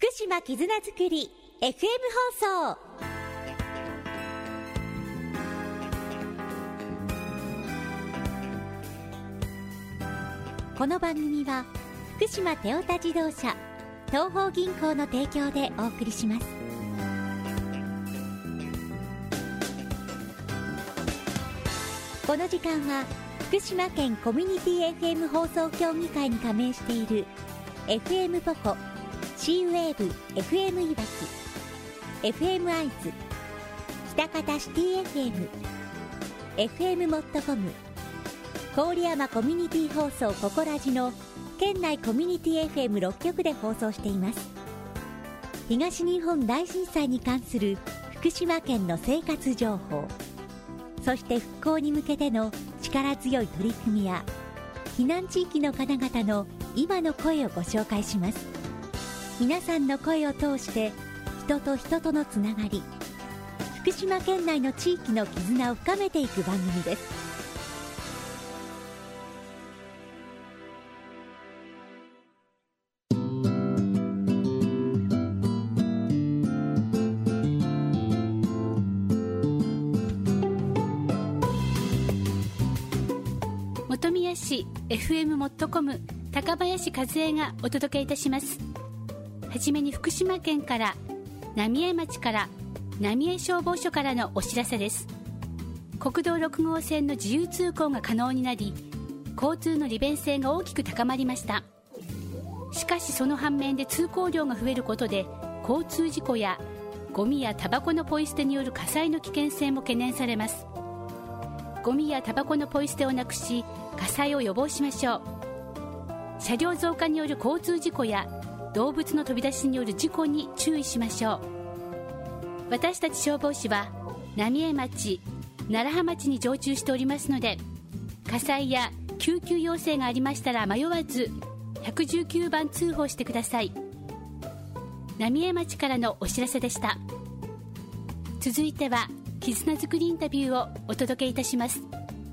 福島絆づくり FM 放送。この番組は福島テオタ自動車東邦銀行の提供でお送りします。この時間は福島県コミュニティ FM 放送協議会に加盟している FM ポコ、シーウェーブ FM いわき、 FM アイズ、北方シティ FM、 FM モットコム、郡山コミュニティ放送ココラジの県内コミュニティ FM6 局で放送しています。東日本大震災に関する福島県の生活情報、そして復興に向けての力強い取り組みや避難地域の方々の今の声をご紹介します。皆さんの声を通して人と人とのつながり、福島県内の地域の絆を深めていく番組です。 本宮市 FM モットコム高林和恵がお届けいたします。はじめに福島県から浪江町から浪江消防署からのお知らせです。国道6号線の自由通行が可能になり、交通の利便性が大きく高まりました。しかしその反面で通行量が増えることで交通事故やゴミやタバコのポイ捨てによる火災の危険性も懸念されます。ゴミやタバコのポイ捨てをなくし、火災を予防しましょう。車両増加による交通事故や動物の飛び出しによる事故に注意しましょう。私たち消防士は浪江町、楢葉町に常駐しておりますので、火災や救急要請がありましたら迷わず119番通報してください。浪江町からのお知らせでした。続いては絆づくりインタビューをお届けいたします。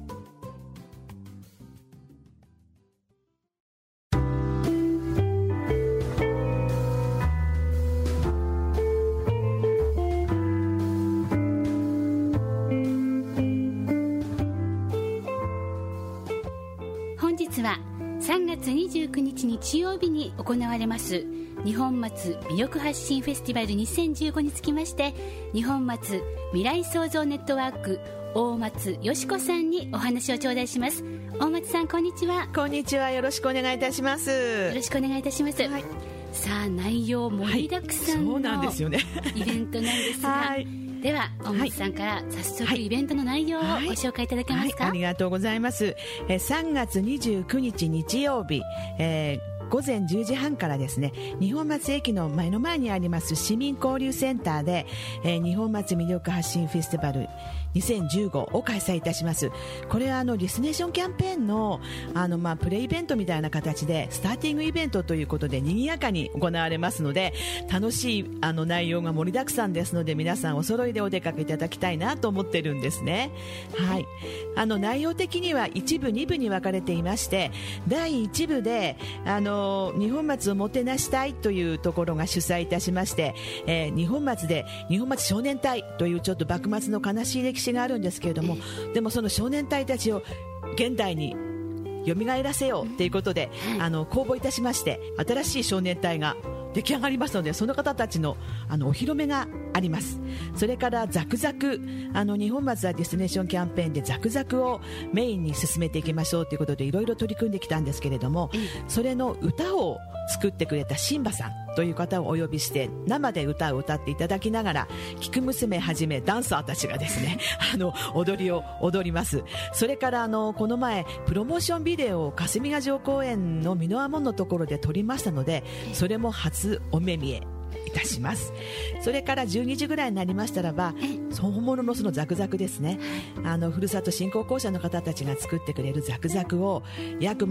本日は3月29日日曜日に行われます日本松魅力発信フェスティバル2015につきまして、日本松未来創造ネットワーク大松よし子さんにお話を頂戴します。大松さん、こんにちは。 こんにちは、よろしくお願いいたします。 よろしくお願いいたします、はい。さあ、内容盛りだくさんの、 そうなんですよね、 イベントなんですが、はい、では大松さんから早速イベントの内容をご紹介いただけますか。 ありがとうございます。3月29日日曜日、午前10時半からですね、日本松駅の目の前にあります市民交流センターで、日本松魅力発信フェスティバル2015を開催いたします。これはリスネーションキャンペーンのプレイベントみたいな形でスターティングイベントということで賑やかに行われますので、楽しい内容が盛りだくさんですので、皆さんお揃いでお出かけいただきたいなと思ってるんですね。はい、内容的には1部2部に分かれていまして、第1部で日本松をもてなしたいというところが主催いたしまして、日本松で日本松少年隊というちょっと幕末の悲しい歴史があるんですけれども、でもその少年隊たちを現代に蘇らせようということで、公募いたしまして、新しい少年隊が出来上がりますので、その方たちのお披露目があります。それからザクザク、日本松はディスティネーションキャンペーンでザクザクをメインに進めていきましょうということで、いろいろ取り組んできたんですけれども、それの歌を作ってくれたシンバさんという方をお呼びして、生で歌を歌っていただきながら、菊娘はじめダンサーたちがですね踊りを踊ります。それからこの前プロモーションビデオを霞ヶ城公園の箕輪門のところで撮りましたので、それも初お目見えいたします。それから12時ぐらいになりましたらば、本物のそのザクザクですね、ふるさと振興公社の方たちが作ってくれるザクザクを約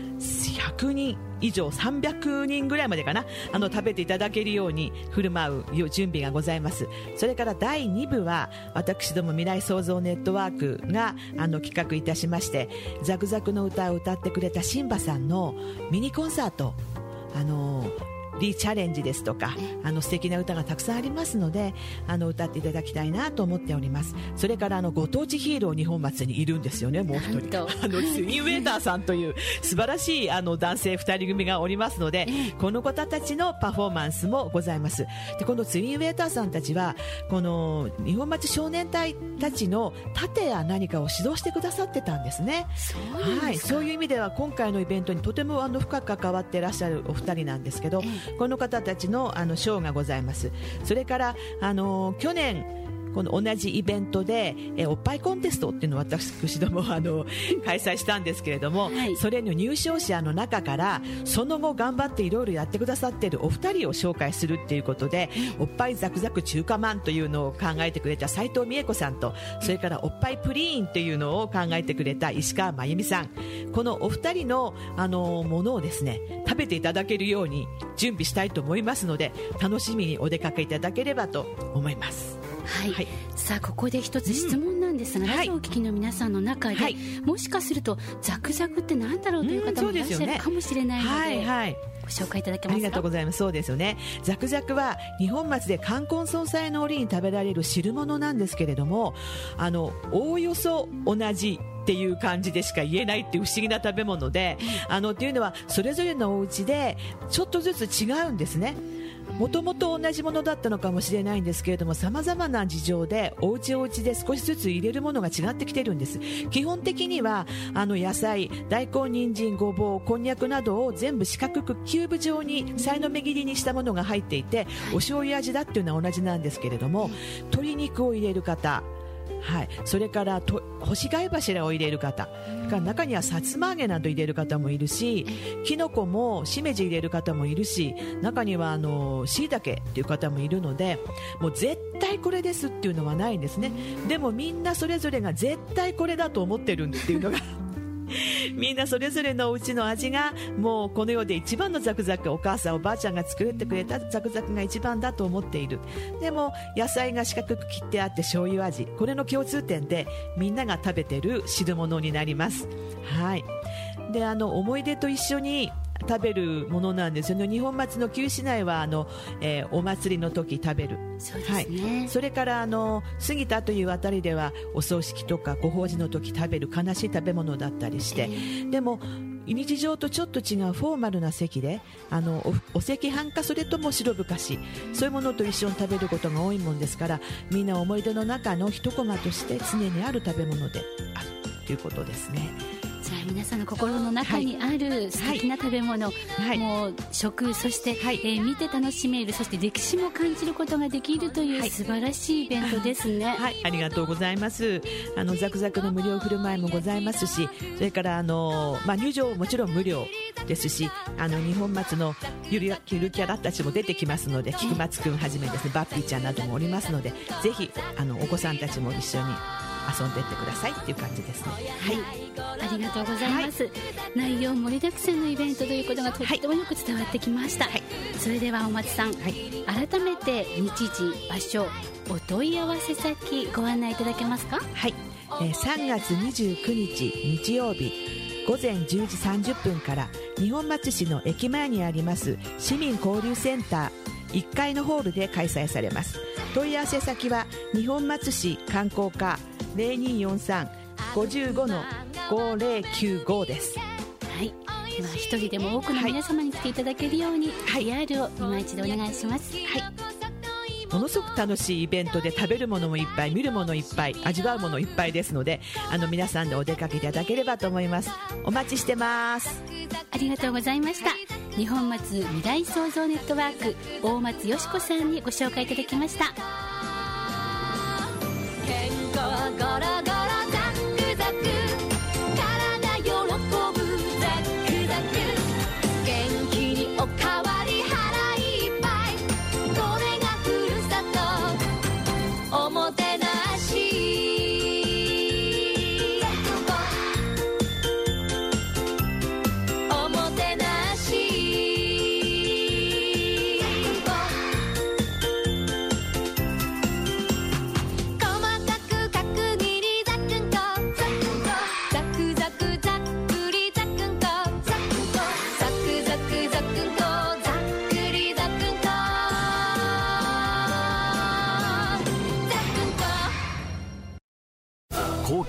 100人以上300人ぐらいまでかな、食べていただけるように振る舞う準備がございます。それから第2部は私ども未来創造ネットワークが企画いたしまして、ザクザクの歌を歌ってくれたシンバさんのミニコンサート、 リーチャレンジですとか素敵な歌がたくさんありますので歌っていただきたいなと思っております。それからご当地ヒーロー日本祭にいるんですよね。もう一人ツインウェーターさんという素晴らしい男性2人組がおりますので、この方たちのパフォーマンスもございます。でこのツインウェーターさんたちはこの日本町少年隊たちの盾や何かを指導してくださってたんですね。そういう意味では今回のイベントにとても深く関わっていらっしゃるお二人なんですけど、この方たちのショーがございます。それから去年この同じイベントでおっぱいコンテストっていうのを私ども開催したんですけれども、それの入賞者の中からその後頑張っていろいろやってくださっているお二人を紹介するっていうことで、おっぱいザクザク中華マンというのを考えてくれた斉藤美恵子さんと、それからおっぱいプリーンというのを考えてくれた石川真由美さん、このお二人のものをですね食べていただけるように準備したいと思いますので、楽しみにお出かけいただければと思います。 さあここで一つ質問なんですが、ラジオをお聞きの皆さんの中で、もしかするとザクザクってなんだろうという方もいらっしゃるかもしれないので、ご紹介いただけますか。 ありがとうございます。そうですよね。ザクザクは日本町で冠婚葬祭の折に食べられる汁物なんですけれども、おおよそ同じっていう感じでしか言えないっていう不思議な食べ物で、っていうのはそれぞれのお家でちょっとずつ違うんですね。もともと同じものだったのかもしれないんですけれども、様々な事情でお家お家で少しずつ入れるものが違ってきてるんです。基本的には野菜、大根、人参、ごぼう、こんにゃくなどを全部四角くキューブ状にさいの目切りにしたものが入っていて、お醤油味だっていうのは同じなんですけれども、鶏肉を入れる方、それから干し貝柱を入れる方、中にはさつま揚げなど入れる方もいるし、きのこもしめじ入れる方もいるし、中にはしいたけっていう方もいるので、もう絶対これですっていうのはないんですね。でもみんなそれぞれが絶対これだと思ってるっていうのがみんなそれぞれのお家の味がもうこの世で一番のザクザク、お母さんおばあちゃんが作ってくれたザクザクが一番だと思っている。でも野菜が四角く切ってあって醤油味、これの共通点でみんなが食べてる汁物になります。で思い出と一緒に食べるものなんですよね。日本町の旧市内はお祭りの時食べる。 そうですね。 それから杉田というあたりではお葬式とかご法事の時食べる悲しい食べ物だったりして、でも日常とちょっと違うフォーマルな席でお赤飯かそれとも白ぶかし、そういうものと一緒に食べることが多いもんですから、みんな思い出の中の一コマとして常にある食べ物であるということですね。 じゃあ皆さんの心の中にある素敵な食べ物、もう食、そして、見て楽しめる、そして歴史も感じることができるという素晴らしいイベントですね。 ありがとうございます。ザクザクの無料振る舞いもございますし、それから入場もちろん無料ですし、日本松のゆるキャラたちも出てきますので、菊松くんはじめですね、バッピーちゃんなどもおりますので、ぜひお子さんたちも一緒に遊んでってくださいっていう感じですね。 ありがとうございます。内容盛りだくさんのイベントということがとってもよく伝わってきました。それではお松さん、改めて日時、場所、お問い合わせ先ご案内いただけますか。 3月29日日曜日午前10時30分から日本町市の駅前にあります市民交流センター1階のホールで開催されます。問い合わせ先は日本松市観光課 0243-55-5095 です。 では一人でも多くの皆様に来ていただけるように PR を今一度お願いします。 ものすごく楽しいイベントで、食べるものもいっぱい、見るものいっぱい、味わうものいっぱいですので、皆さんでお出かけいただければと思います。お待ちしてます。 ありがとうございました。日本松未来創造ネットワーク大松よし子さんにご紹介いただきました。 健康ゴロゴロザクザク、体喜ぶザクザク、元気におかわり腹いっぱい、これがふるさとおもてなし。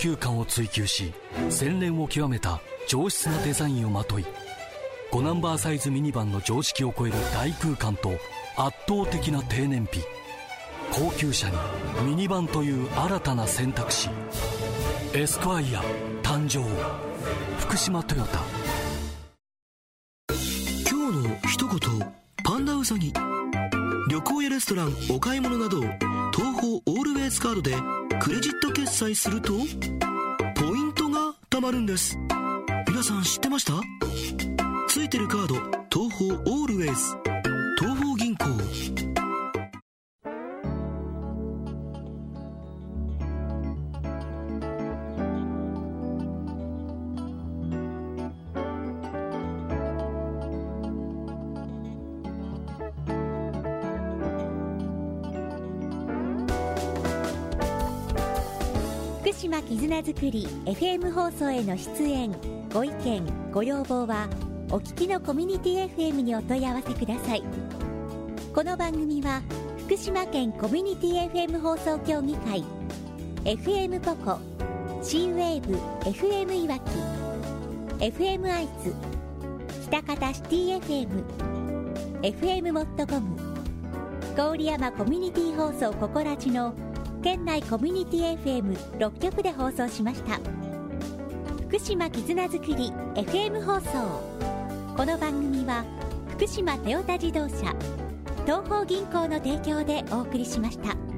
級感を追求し、洗練を極めた上質なデザインをまとい、5ナンバーサイズミニバンの常識を超える大空間と圧倒的な低燃費、高級車にミニバンという新たな選択肢。エスクワイア誕生。福島トヨタ。 今日の一言、パンダウサギ。旅行やレストラン、お買い物など東宝オールウェイズカードでクレジット決済するとポイントが貯まるんです。皆さん知ってました？ついてるカード、東宝オールウェイズ、東宝銀行。 福島絆づくり FM 放送への出演、ご意見ご要望はお聞きのコミュニティ FM にお問い合わせください。この番組は福島県コミュニティ FM 放送協議会、 FM ポコ、 C-WAVE FM いわき、 FM アイズ、北方シティ FM、 FM モットコム、郡山コミュニティ放送ココラジの県内コミュニティ FM6 局で放送しました。福島絆づくり FM 放送。この番組は福島トヨタ自動車、東宝銀行の提供でお送りしました。